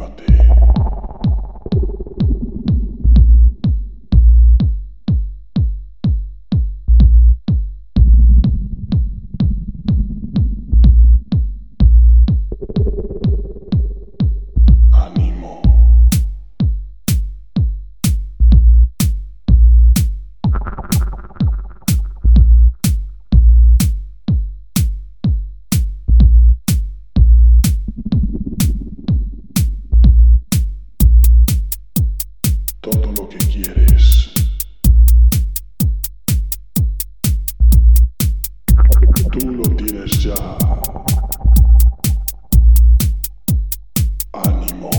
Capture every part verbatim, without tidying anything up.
Anímate. Ánimo. Todo lo que quieres, tú lo tienes ya. Ánimo.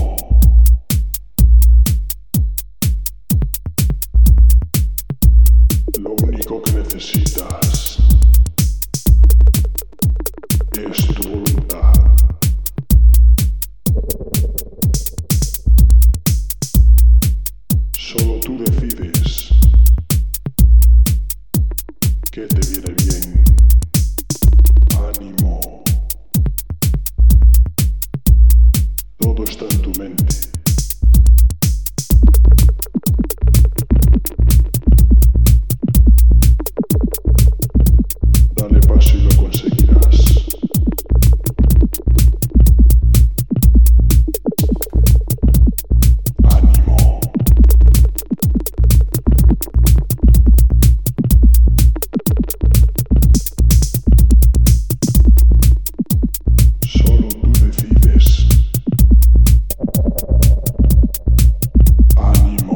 Lo único que necesitas es tu voluntad. Solo tú decides qué te viene bien. Ánimo. Todo está en tu mente. Dale paso y lo conseguirás. Ánimo. Solo tú decides. Ánimo.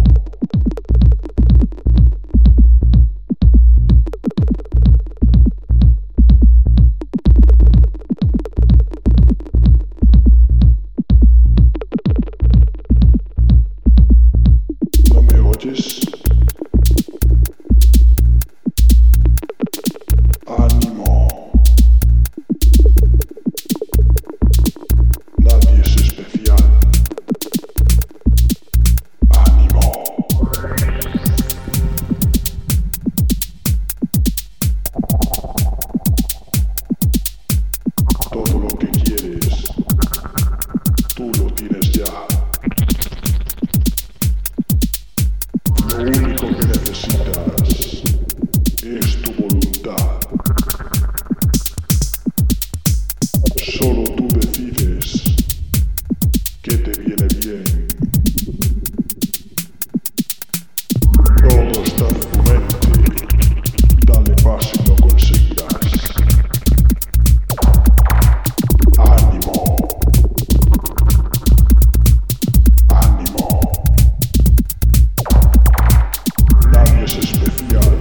¿No me oyes? Ánimo. Nadie es especial. Ánimo. Todo lo que quieres, tú lo tienes ya. Lo único que necesitas es tu voluntad. Solo tú decides qué te viene bien. Todo está en tu mente. Dale paso y lo conseguirás. Ánimo. Ánimo. Nadie es especial.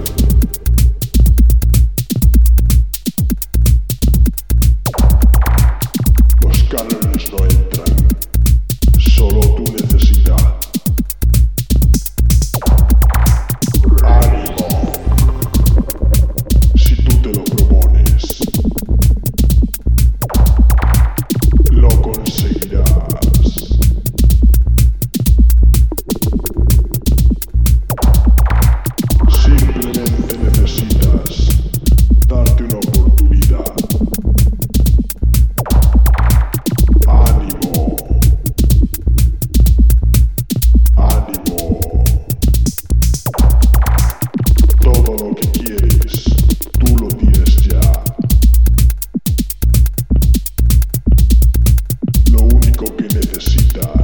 Los cánones no entran. Solo tu necesidad. Ánimo. Si tú te lo propones, lo conseguirás. Simplemente necesitas darte una oportunidad. Ánimo. Ánimo. Todo lo que quieres, tú lo tienes ya. Lo único que necesitas